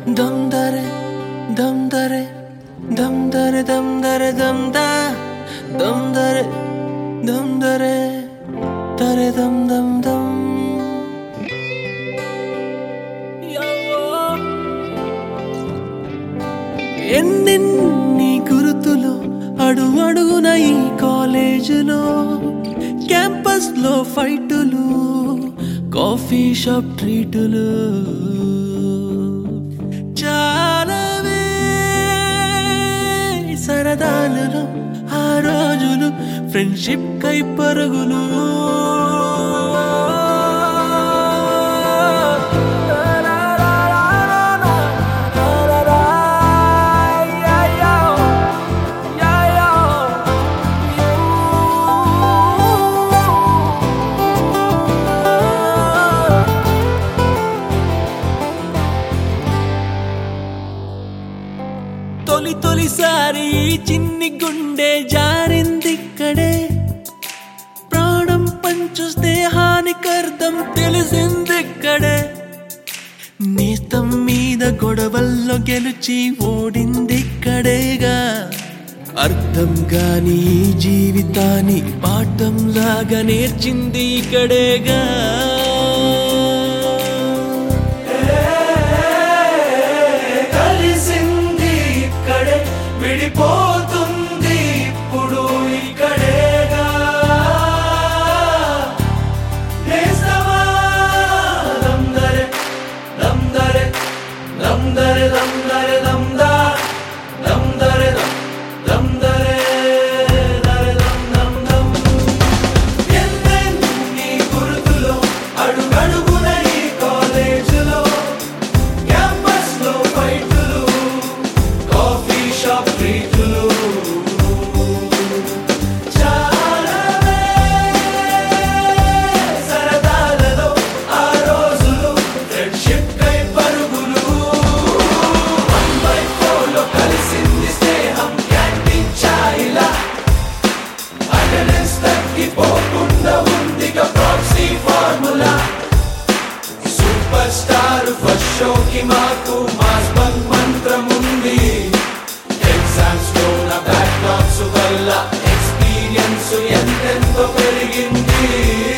dum dare dum dare dum dare dum dare dum da dum dare dare dum dum dum ఎన్నెన్ని గుర్తులు అడుగడుగున ఈ కాలేజీలో campus లో ఫైటులు కాఫీ షాప్ ట్రీటులు చాలావే సరదాలలో ఆ రోజులు ఫ్రెండ్షిప్ కై పరుగులు తొలిసారి చిన్ని గుండె జారిందిక్కడే ప్రాణం పంచు స్నేహానికర్థం తెలిసిందిక్కడే నేస్తం మీద గొడవల్లో గెలిచి ఓడిందిక్కడేగా అర్థం గాని జీవితాన్ని పాఠం లాగా నేర్చింది ఇక్కడేగా విడిపోతుంది ఇప్పుడు ఇక్కడేగా నేస్తమా దందరే దందరే దందరే దందరే దందా దందరే దందరే దరే దం దం దం ఎన్నెన్ని గుర్తులో అడుగడుగున ఈ కాలేజీలో క్యాంపస్ లో ఫైటులు కాఫీ షాప్ ట్రీటులు చాలావే సరదాలలో ఆ రోజులు ఫ్రెండ్షిప్ కై పరుగులు 1/4 లో కలిసింది స్నేహం క్యాంటీన్ ఛాయిలా అటెండెన్స్ తగ్గిపోకుండా ఉందిగా proxy formula super star first షోకి మాకు మాస్ బంక్ మంత్రం ఉంది ఎగ్జామ్స్ లో నా బ్యాక్లాగ్స్ వల్ల ఎక్స్పీరియన్స్ ఎంతెంతో పెరిగింది